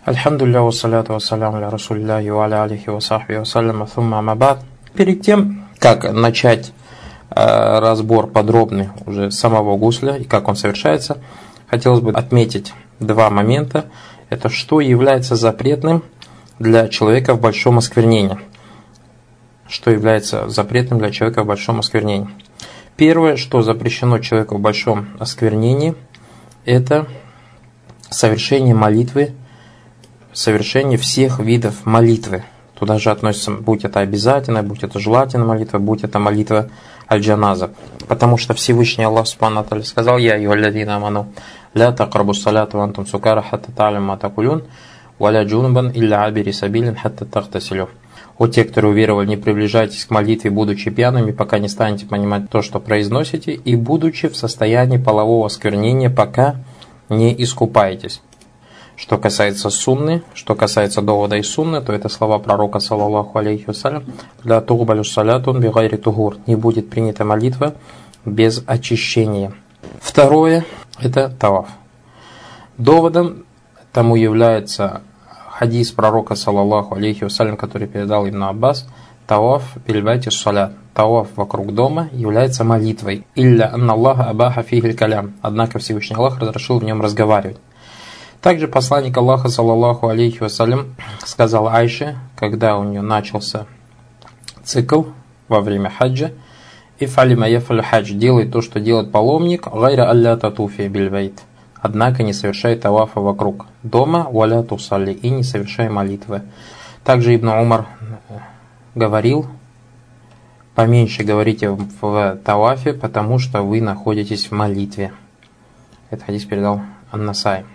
Альхамдулилля, вассаляту вассаляму аля расулилляхи ва аля алихи ва сахбихи вассаляма сумма амма ба'д. Перед тем, как начать разбор подробный уже самого гусля и как он совершается, хотелось бы отметить два момента. Это что является запретным для человека в большом осквернении. Что является запретным для человека в большом осквернении. Первое, что запрещено человеку в большом осквернении, это совершение молитвы, совершение всех видов молитвы. Туда же относится, будь это обязательная, будь это желательная молитва, будь это молитва аль-джаназа. Потому что Всевышний Аллах Субхану ва Тааля сказал: «Я айюхаллазина аману, ля тақрабу салята ва антум сукара хатта та'ламу ма такулюн, ва ля джунубан илля абири сабилин хатта тахтасилю». О те, которые уверовали, не приближайтесь к молитве, будучи пьяными, пока не станете понимать то, что произносите, и будучи в состоянии полового осквернения, пока не искупаетесь. Что касается сунны, что касается довода из сунны, то это слова пророка, саллаллаху алейхи вассалям: «Ля тугбалю салятун бигайри тугур», не будет принята молитва без очищения. Второе – это таваф. Доводом тому является хадис пророка, саллаллаху алейхи вассалям, который передал Ибн Аббас: «Таваф бильбайти салят». Таваф вокруг дома является молитвой. «Илля анна Аллаха абаха фихиль калям». Однако Всевышний Аллах разрешил в нем разговаривать. Также посланник Аллаха, саллаллаху алейхи вассалям, сказал Айше, когда у нее начался цикл во время хаджа: «Ифали ма яфаль хадж», делай то, что делает паломник, «гайра алля татуфи бильбайт», однако не совершай тавафа вокруг дома, «валя тусалли», и не совершай молитвы. Также Ибн Умар говорил: поменьше говорите в тавафе, потому что вы находитесь в молитве. Этот хадис передал Ан-Насаи.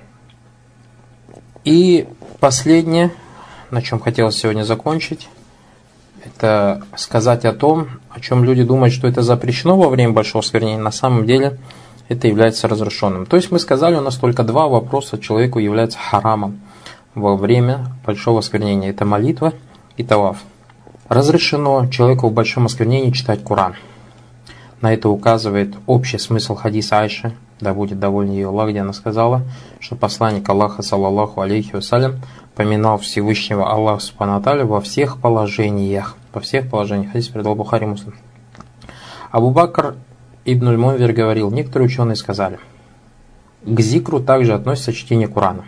И последнее, на чем хотелось сегодня закончить, это сказать о том, о чем люди думают, что это запрещено во время большого осквернения. На самом деле это является разрешенным. То есть мы сказали, у нас только два вопроса человеку являются харамом во время большого осквернения. Это молитва и таваф. Разрешено человеку в большом осквернении читать Коран. На это указывает общий смысл хадиса Айши, да будет доволен ее Аллах, где она сказала, что посланник Аллаха, саллаллаху алейхи вассалям, поминал Всевышнего Аллаха Субхану ва Тааля во всех положениях. Во всех положениях. Хадис передал Бухари Муслим. Абу Бакр ибн аль-Мунзир говорил: некоторые ученые сказали, к зикру также относится чтение Корана.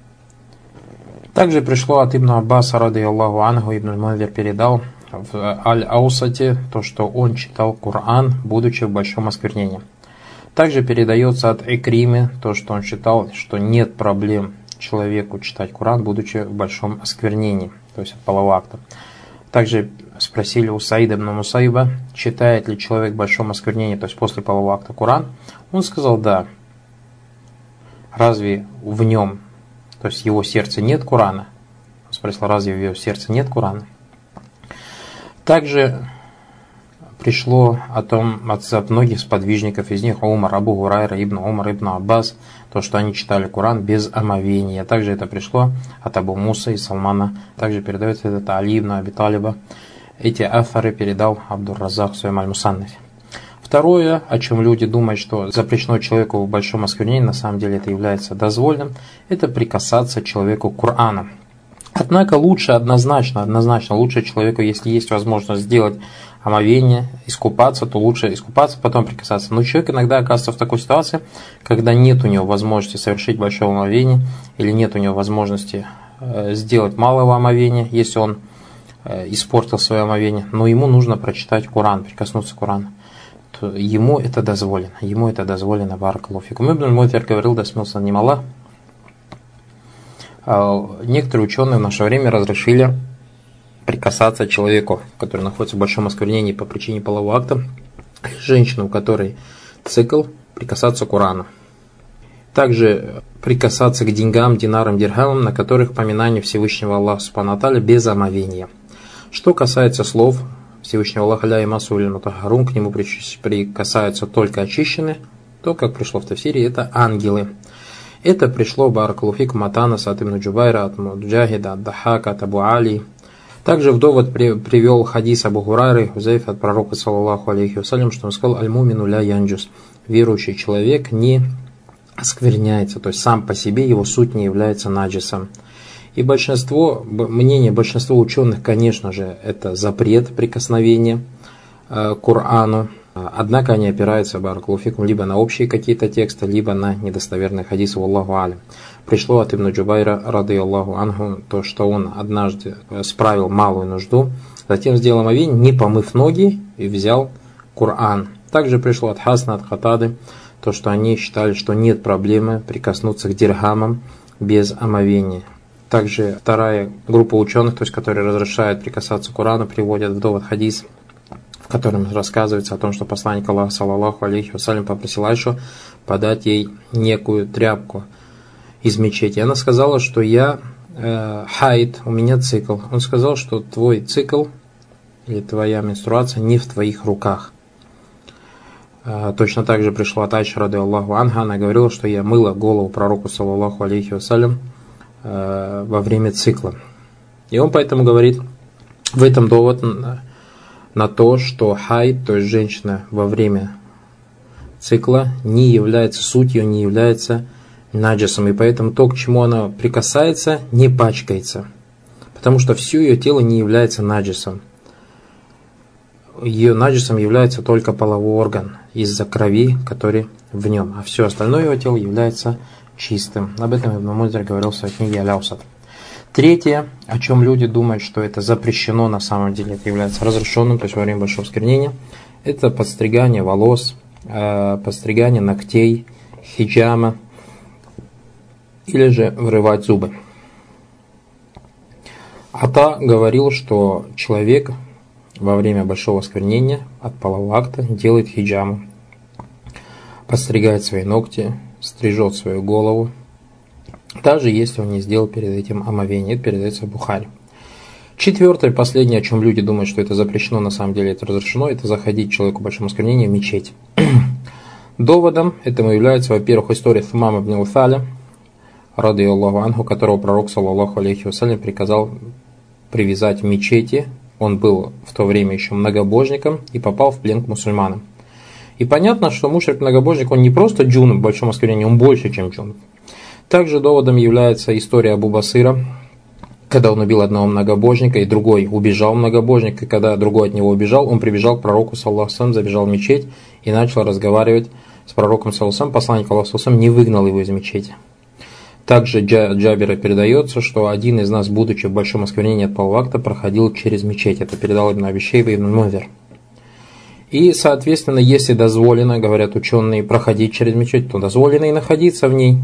Также пришло от Ибн Аббаса, ради Аллаху анху, Ибн аль-Мунзир передал в Аль-Аусате то, что он читал Коран, будучи в большом осквернении. Также передается от Икримы то, что он считал, что нет проблем человеку читать Коран, будучи в большом осквернении, то есть от полового акта. Также спросили у Саида ибн Мусайба, читает ли человек в большом осквернении, то есть после полового акта, Коран. Он сказал: да. Разве в нем, то есть в его сердце нет Корана? Он спросил: разве в его сердце нет Корана? Также пришло о том от многих сподвижников, из них Умар, Абу Гурайра, Ибн Умар, Ибн Аббас, то, что они читали Коран без омовения. Также это пришло от Абу Муса и Салмана. Также передается это от Али ибн Аби Талиба. Эти афары передал Абдур-Раззак в своем Аль-Мусаннафе. Второе, о чем люди думают, что запрещено человеку в большом осквернении, на самом деле это является дозволенным, это прикасаться человеку к Корану. Однако лучше однозначно лучше человеку, если есть возможность сделать омовение, искупаться, то лучше искупаться, потом прикасаться. Но человек иногда оказывается в такой ситуации, когда нет у него возможности совершить большое омовение, или нет у него возможности сделать малого омовения, если он испортил свое омовение, но ему нужно прочитать Коран, прикоснуться к Корану. Ему это дозволено, баракаллаху фикум. Ибн аль-Мунзир говорил, да смелся над ним Аллах, некоторые ученые в наше время разрешили прикасаться человеку, который находится в большом осквернении по причине полового акта, женщину, у которой цикл, прикасаться к Корану. Также прикасаться к деньгам, динарам, дирхамам, на которых поминание Всевышнего Аллаха Субхану ва Тааля без омовения. Что касается слов Всевышнего Аллаха, ля ямассуху илля мутаххарун, к нему прикасаются только очищенные, то, как пришло в тафсире, это ангелы. Это пришло баракаллаху фикум от Анаса, от Ибн Джубайра, от Муджахида, от Дахака, от Абу Али. Также в довод привел хадис Абу Гурайры Хузайфа от пророка, саллаллаху алейхи вассалям, что он сказал: аль-мумину ля янджус, верующий человек не оскверняется, то есть сам по себе его суть не является наджисом. И мнение большинства ученых, конечно же, это запрет прикосновения к Корану. Однако они опираются, баракаллаху фикум, либо на общие какие-то тексты, либо на недостоверные хадисы, валлаху алям. Пришло от Ибн Джубайра, радийаллаху анху, то, что он однажды справил малую нужду, затем сделал омовение, не помыв ноги, и взял Коран. Также пришло от Хасана, от Хатады, то, что они считали, что нет проблемы прикоснуться к дирхамам без омовения. Также вторая группа ученых, то есть, которые разрешают прикасаться к Корану, приводят в довод хадис, в котором рассказывается о том, что посланник Аллаха, саллаллаху алейхи вассалям, попросил Айшу подать ей некую тряпку из мечети. Она сказала, что я хайд, у меня цикл. Он сказал, что твой цикл или твоя менструация не в твоих руках. Точно так же пришла от Айши, радийаллаху анха, она говорила, что я мыла голову пророку, саллаллаху алейхи вассалям, во время цикла. И он поэтому говорит в этом довод на то, что хайд, то есть женщина во время цикла, не является сутью, не является наджасом, и поэтому то, к чему она прикасается, не пачкается, потому что все ее тело не является наджасом. Ее наджасом является только половой орган из-за крови, который в нем, а все остальное его тело является чистым. Об этом Ибн Мундир говорил в своей книге Аль-Аусат. Третье, о чем люди думают, что это запрещено, на самом деле это является разрешенным, то есть во время большого осквернения, это подстригание волос, подстригание ногтей, хиджама, или же вырывать зубы. Ата говорил, что человек во время большого осквернения от полового акта делает хиджаму, подстригает свои ногти, стрижет свою голову, даже если он не сделал перед этим омовение. Это передается в Бухари. Четвертое, последнее, о чем люди думают, что это запрещено, на самом деле это разрешено, это заходить человеку в большом осквернении в мечеть. Доводом этому является, во-первых, история Сумама ибн Усаля, радийаллаху анху, которого пророк, саллаллаху алейхи вассалям, приказал привязать в мечети. Он был в то время еще многобожником и попал в плен к мусульманам. И понятно, что мушрик-многобожник, он не просто джунуб в большом осквернении, он больше, чем джунуб. Также доводом является история Абу Басира, когда он убил одного многобожника, и другой убежал многобожник, и когда другой от него убежал, он прибежал к пророку, саллаллаху алейхи ва саллям, забежал в мечеть и начал разговаривать с пророком, саллаллаху алейхи ва саллям. Посланник Аллаха, саллаллаху алейхи ва саллям, не выгнал его из мечети. Также Джабира передается, что один из нас, будучи в большом осквернении от полового акта, проходил через мечеть. Это передал Ибн Аби Шейба и Ибн Мундир. И, соответственно, если дозволено, говорят ученые, проходить через мечеть, то дозволено и находиться в ней.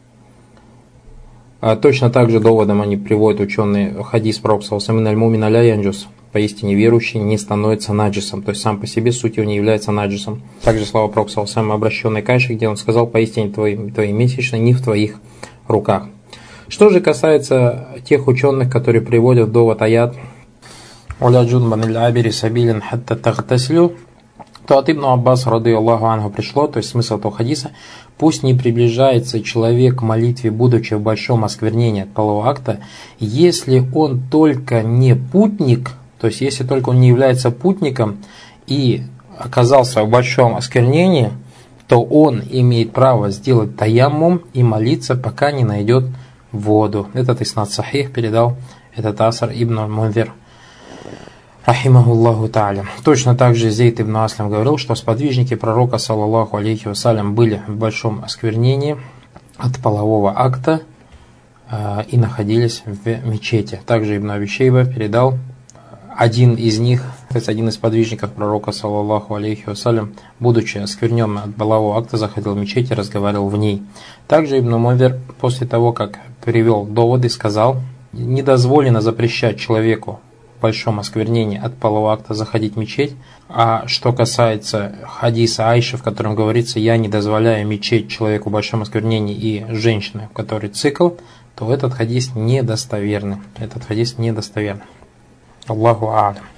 А точно так же доводом они приводят ученые хадис пророка, саллаллаху алейхи ва саллям, «Аль-мумин ля янджус», поистине верующий не становится наджисом, то есть сам по себе сутью не является наджисом. Также слова пророка, саллаллаху алейхи ва саллям, обращенной к Айше, где он сказал: «Поистине твои месячные не в твоих руках». Что же касается тех ученых, которые приводят довод аят «Уля джунбан илля абири сабилин хатта тагтаслю», то от Ибн Аббас, радийаллаху анху, пришло, то есть смысл этого хадиса: пусть не приближается человек к молитве, будучи в большом осквернении от полового акта, если он только не путник, то есть если только он не является путником и оказался в большом осквернении, то он имеет право сделать таяммум и молиться, пока не найдет воду. Этот иснад сахих передал этот асар Ибн Мундир, рахимахуллаху та'аля. Точно так же Зейд ибн Аслам говорил, что сподвижники пророка, саллаллаху алейхи вассалям, были в большом осквернении от полового акта и находились в мечети. Также Ибн Аби Шейба передал, один из них, то есть один из подвижников пророка, саллаллаху алейхи вассалям, будучи оскверненным от полового акта, заходил в мечеть и разговаривал в ней. Также Ибн Мундир после того, как привел доводы, сказал: не дозволено запрещать человеку в большом осквернении от полового акта заходить в мечеть. А что касается хадиса Айши, в котором говорится: я не дозволяю мечеть человеку в большом осквернении и женщине, в которой цикл, то этот хадис недостоверный. Аллаху а'алям.